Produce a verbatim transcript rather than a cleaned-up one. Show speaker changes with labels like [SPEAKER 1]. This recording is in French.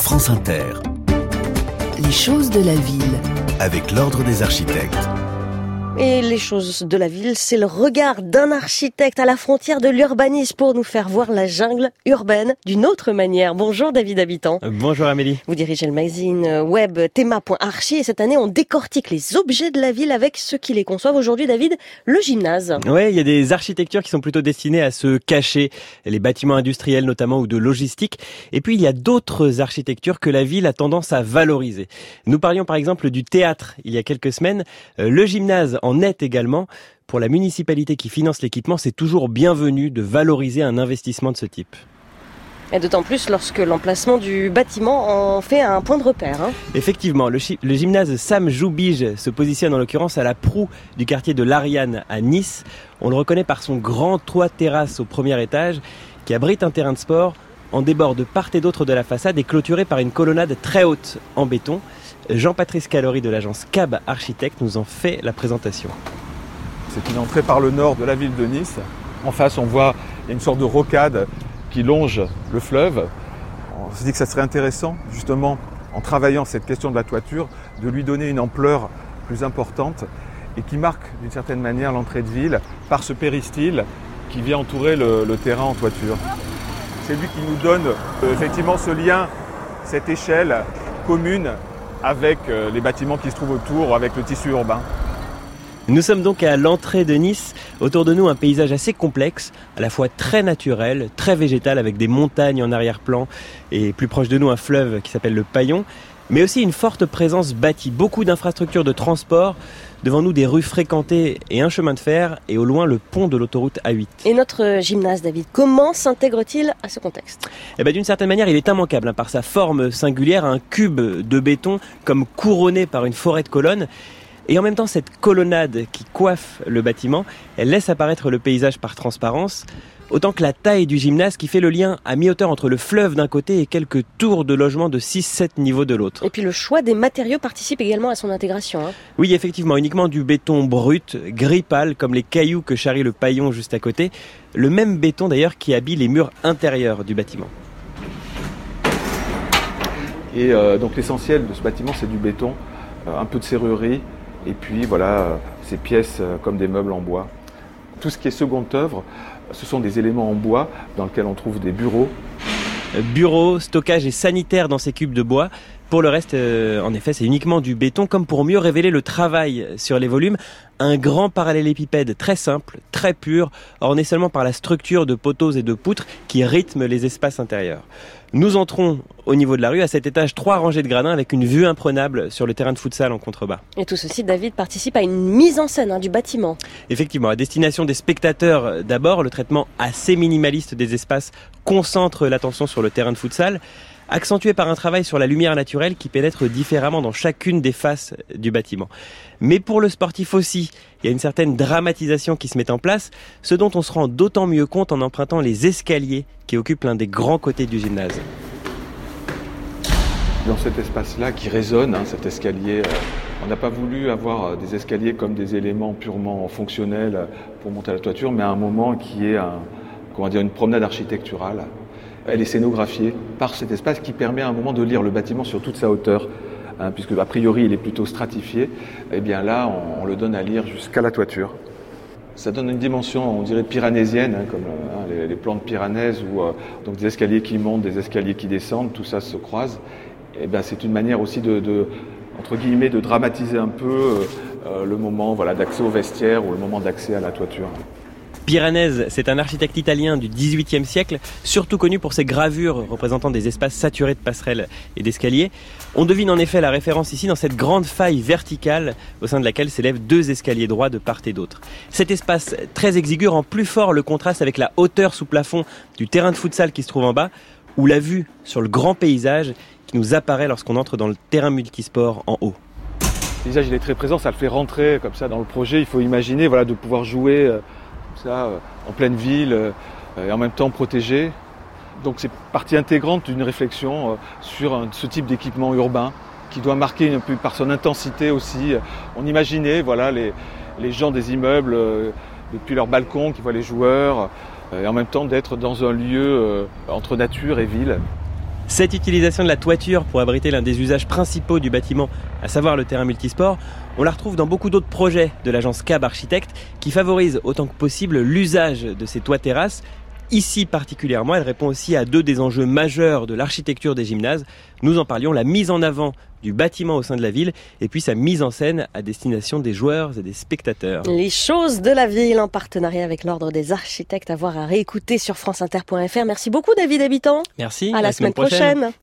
[SPEAKER 1] France Inter.
[SPEAKER 2] Les choses de la ville.
[SPEAKER 1] Avec l'Ordre des architectes.
[SPEAKER 3] Et les choses de la ville, c'est le regard d'un architecte à la frontière de l'urbanisme pour nous faire voir la jungle urbaine d'une autre manière. Bonjour David Habitant.
[SPEAKER 4] Bonjour Amélie.
[SPEAKER 3] Vous dirigez le magazine web Théma point archi et cette année on décortique les objets de la ville avec ceux qui les conçoivent. Aujourd'hui David, le gymnase.
[SPEAKER 4] Ouais, il y a des architectures qui sont plutôt destinées à se cacher, les bâtiments industriels notamment ou de logistique. Et puis il y a d'autres architectures que la ville a tendance à valoriser. Nous parlions par exemple du théâtre il y a quelques semaines. Le gymnase en est également. Pour la municipalité qui finance l'équipement, c'est toujours bienvenu de valoriser un investissement de ce type.
[SPEAKER 3] Et d'autant plus lorsque l'emplacement du bâtiment en fait un point de repère. Hein.
[SPEAKER 4] Effectivement, le, chi- le gymnase Sam Joubige se positionne en l'occurrence à la proue du quartier de l'Ariane à Nice. On le reconnaît par son grand toit terrasse au premier étage qui abrite un terrain de sport en débord de part et d'autre de la façade et clôturé par une colonnade très haute en béton. Jean-Patrice Calori de l'agence C A B Architecte nous en fait la présentation.
[SPEAKER 5] C'est une entrée par le nord de la ville de Nice. En face, on voit une sorte de rocade qui longe le fleuve. On se dit que ça serait intéressant, justement, en travaillant cette question de la toiture, de lui donner une ampleur plus importante et qui marque d'une certaine manière l'entrée de ville par ce péristyle qui vient entourer le, le terrain en toiture. C'est lui qui nous donne euh, effectivement ce lien, cette échelle commune avec euh, les bâtiments qui se trouvent autour, avec le tissu urbain.
[SPEAKER 4] Nous sommes donc à l'entrée de Nice. Autour de nous, un paysage assez complexe, à la fois très naturel, très végétal, avec des montagnes en arrière-plan et plus proche de nous, un fleuve qui s'appelle le Paillon, mais aussi une forte présence bâtie, beaucoup d'infrastructures de transport, devant nous des rues fréquentées et un chemin de fer, et au loin le pont de l'autoroute A huit.
[SPEAKER 3] Et notre gymnase, David, comment s'intègre-t-il à ce contexte ?
[SPEAKER 4] Eh ben, d'une certaine manière, il est immanquable, hein, par sa forme singulière, un cube de béton comme couronné par une forêt de colonnes. Et en même temps, cette colonnade qui coiffe le bâtiment, elle laisse apparaître le paysage par transparence, autant que la taille du gymnase qui fait le lien à mi-hauteur entre le fleuve d'un côté et quelques tours de logement de six sept niveaux de l'autre.
[SPEAKER 3] Et puis le choix des matériaux participe également à son intégration. Hein.
[SPEAKER 4] Oui, effectivement, uniquement du béton brut, gris pâle, comme les cailloux que charrie le Paillon juste à côté. Le même béton d'ailleurs qui habille les murs intérieurs du bâtiment.
[SPEAKER 5] Et euh, donc l'essentiel de ce bâtiment, c'est du béton, euh, un peu de serrurerie, et puis voilà, euh, ces pièces euh, comme des meubles en bois. Tout ce qui est seconde œuvre, ce sont des éléments en bois dans lesquels on trouve des bureaux.
[SPEAKER 4] Bureaux, stockage et sanitaire dans ces cubes de bois. Pour le reste, euh, en effet, c'est uniquement du béton, comme pour mieux révéler le travail sur les volumes. Un grand parallélépipède très simple, très pur, orné seulement par la structure de poteaux et de poutres qui rythment les espaces intérieurs. Nous entrons au niveau de la rue, à cet étage, trois rangées de gradins avec une vue imprenable sur le terrain de futsal en contrebas.
[SPEAKER 3] Et tout ceci, David, participe à une mise en scène hein, du bâtiment.
[SPEAKER 4] Effectivement, à destination des spectateurs d'abord, le traitement assez minimaliste des espaces concentre l'attention sur le terrain de futsal, accentué par un travail sur la lumière naturelle qui pénètre différemment dans chacune des faces du bâtiment. Mais pour le sportif aussi, il y a une certaine dramatisation qui se met en place, ce dont on se rend d'autant mieux compte en empruntant les escaliers qui occupent l'un des grands côtés du gymnase.
[SPEAKER 5] Dans cet espace-là qui résonne, hein, cet escalier, euh, on n'a pas voulu avoir euh, des escaliers comme des éléments purement fonctionnels euh, pour monter à la toiture, mais à un moment qui est un, comment dire, une promenade architecturale. Elle est scénographiée par cet espace qui permet à un moment de lire le bâtiment sur toute sa hauteur, hein, puisque a priori il est plutôt stratifié. Et bien là, on, on le donne à lire jusqu'à la toiture. Ça donne une dimension, on dirait pyranésienne, hein, comme hein, les, les plantes pyranaises, où euh, donc des escaliers qui montent, des escaliers qui descendent, tout ça se croise. Et ben c'est une manière aussi de, de entre guillemets, de dramatiser un peu euh, euh, le moment, voilà, d'accès au vestiaire ou le moment d'accès à la toiture.
[SPEAKER 4] Piranèse, c'est un architecte italien du dix-huitième siècle, surtout connu pour ses gravures représentant des espaces saturés de passerelles et d'escaliers. On devine en effet la référence ici dans cette grande faille verticale au sein de laquelle s'élèvent deux escaliers droits de part et d'autre. Cet espace très exigu rend plus fort le contraste avec la hauteur sous plafond du terrain de futsal qui se trouve en bas, ou la vue sur le grand paysage qui nous apparaît lorsqu'on entre dans le terrain multisport en haut.
[SPEAKER 5] Le paysage il est très présent, ça le fait rentrer comme ça dans le projet. Il faut imaginer voilà, de pouvoir jouer euh, comme ça, euh, en pleine ville euh, et en même temps protégé. Donc c'est partie intégrante d'une réflexion euh, sur un, ce type d'équipement urbain qui doit marquer un peu par son intensité aussi. On imaginait voilà, les, les gens des immeubles euh, depuis leur balcon qui voient les joueurs euh, et en même temps d'être dans un lieu euh, entre nature et ville.
[SPEAKER 4] Cette utilisation de la toiture pour abriter l'un des usages principaux du bâtiment, à savoir le terrain multisport, on la retrouve dans beaucoup d'autres projets de l'agence C A B Architecte qui favorise autant que possible l'usage de ces toits terrasses. Ici particulièrement, elle répond aussi à deux des enjeux majeurs de l'architecture des gymnases. Nous en parlions, la mise en avant du bâtiment au sein de la ville et puis sa mise en scène à destination des joueurs et des spectateurs.
[SPEAKER 3] Les choses de la ville en partenariat avec l'Ordre des architectes à voir à réécouter sur franceinter point f r. Merci beaucoup David Habitant.
[SPEAKER 4] Merci.
[SPEAKER 3] À la,
[SPEAKER 4] à la
[SPEAKER 3] semaine,
[SPEAKER 4] semaine prochaine.
[SPEAKER 3] prochaine.